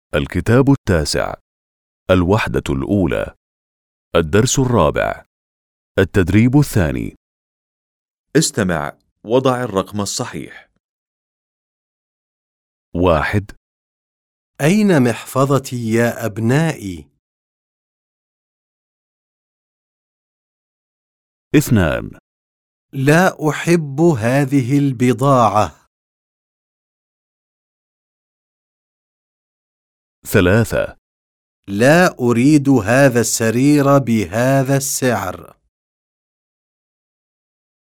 الكتاب التاسع، الوحدة الأولى، الدرس الرابع، التدريب الثاني. استمع وضع الرقم الصحيح. 1. أين محفظتي يا أبنائي؟ 2. لا أحب هذه البضاعة. 3. لا أريد هذا السرير بهذا السعر.